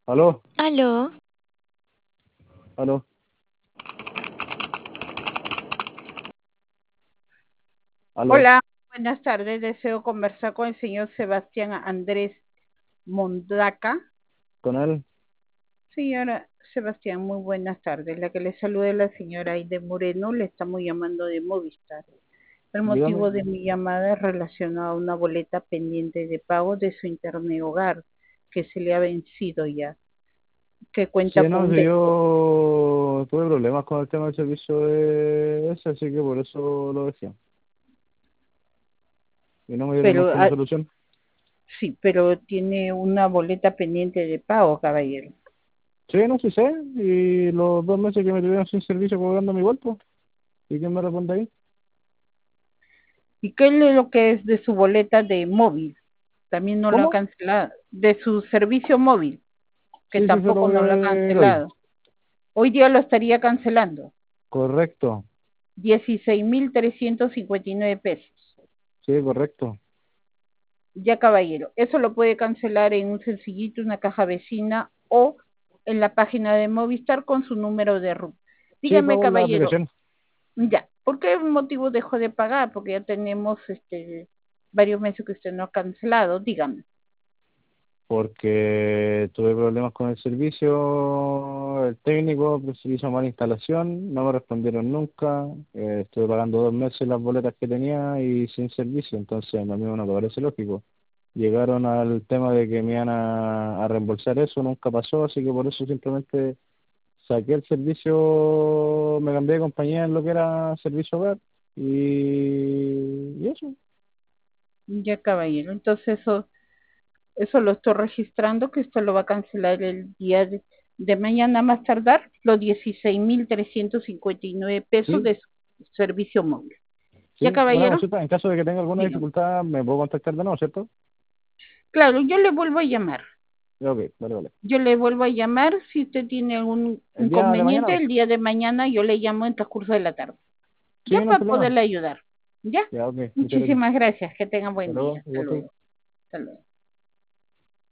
Aló, Aló, aló, aló, Hola, buenas tardes. Deseo conversar con el señor Sebastián Andrés Mondaca. con él. Señora Sebastián, muy buenas tardes. La que le saluda es la señora Aide Moreno. Le estamos llamando de Movistar. El Dígame. motivo de mi llamada es relacionado a una boleta pendiente de pago de su internet hogar que se le ha vencido ya, que Sí, cuenta con no, un si descuento. yo tuve problemas con el tema del servicio de ese, así que por eso lo decía. Y no me dieron Pero nunca una solución. sí, pero tiene una boleta pendiente de pago, caballero. Sí, no, sí sé. Y los 2 meses que me tuvieron sin servicio cobrando igual, pues. ¿Y quién me responde ahí? ¿Y qué es lo que es de su boleta de móvil? También no lo ha ¿Cómo? cancelado. De su servicio móvil, que Sí, sí, se lo tampoco voy a no lo ha ver hoy. cancelado. Hoy día lo estaría cancelando. Correcto. 16.359 pesos. Sí, correcto. Ya, caballero. Eso lo puede cancelar en un sencillito, una caja vecina o en la página de Movistar con su número de RUT. Sí, Dígame, pago en la caballero, aplicación. ya, ¿por qué motivo dejó de pagar? Porque ya tenemos varios meses que usted no ha cancelado. Dígame. Porque tuve problemas con el servicio, el técnico pues, hizo mala instalación, no me respondieron nunca, estuve pagando 2 meses las boletas que tenía y sin servicio, entonces a mí no me parece lógico. Llegaron al tema de que me iban a reembolsar eso, nunca pasó, así que por eso simplemente saqué el servicio, me cambié de compañía en lo que era servicio web y eso. Ya, caballero. Entonces eso lo estoy registrando, que esto lo va a cancelar el día de mañana más tardar, los 16.359 pesos Sí, de su servicio móvil. ¿Ya, sí, una caballero? consulta, en caso de que tenga alguna Dígame. dificultad me puedo contactar de nuevo, ¿cierto? Claro, yo le vuelvo a llamar. Ya, ok, vale, vale. Yo le vuelvo a llamar si usted tiene algún El día de inconveniente mañana, el día de mañana, yo le llamo en transcurso de la tarde. sí, Ya no hay para problema. poderle ayudar. ¿Ya? Ya, ok, muchas gracias. Muchísimas gracias. Que tenga Hasta buen día. luego, Hasta igual tú. luego. Hasta luego.